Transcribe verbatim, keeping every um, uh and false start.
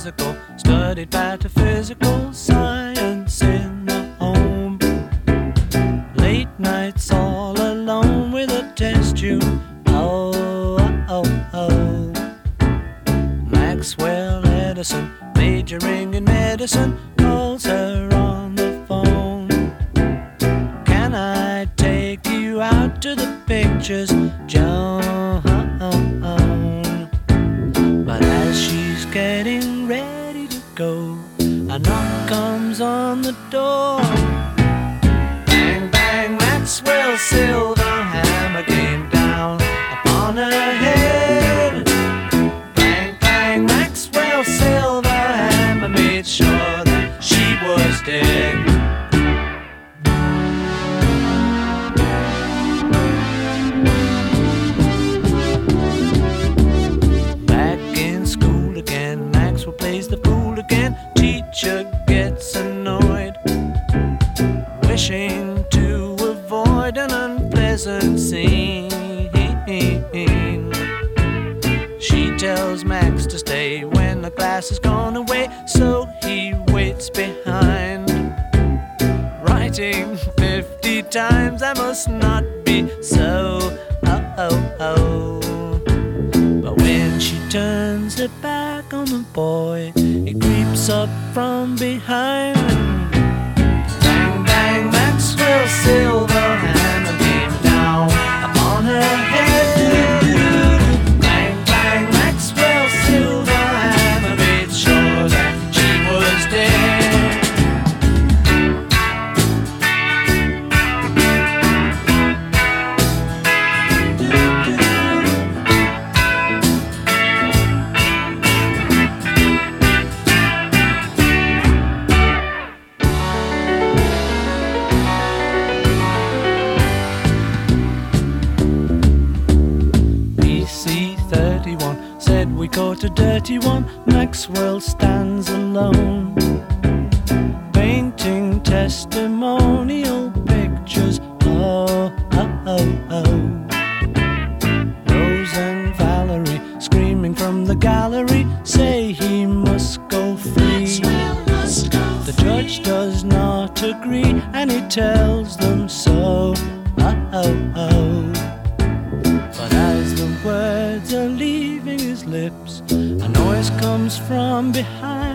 physical, studied pataphysical science in the home. Late nights all alone with a test tube. Oh, oh, oh. Maxwell Edison, majoring in medicine, calls her on the phone. Can I take you out to the pictures, Joan? But as she's getting ready to go, a knock comes on the door. Bang, bang, Maxwell Silverhammer came down upon her head. Bang, bang, Maxwell Silverhammer made sure that she was dead. Plays the fool again. Teacher gets annoyed, wishing to avoid an unpleasant scene. She tells Max to stay when the class has gone away, so he waits behind, writing fifty times, I must not be so. Oh, oh, oh. But when she turns her back on the boy, he creeps up from behind. Bang, bang, Maxwell Silverhammer came down upon her head. Bang, bang, Maxwell Silverhammer made sure that she was dead. Said we caught a dirty one. Maxwell stands alone, painting testimonial pictures. Oh, oh, oh, oh. Rose and Valerie screaming from the gallery say he must go free. The judge does not agree and he tells them so. Oh, oh, oh. But as the words are leaving his lips, a noise comes from behind.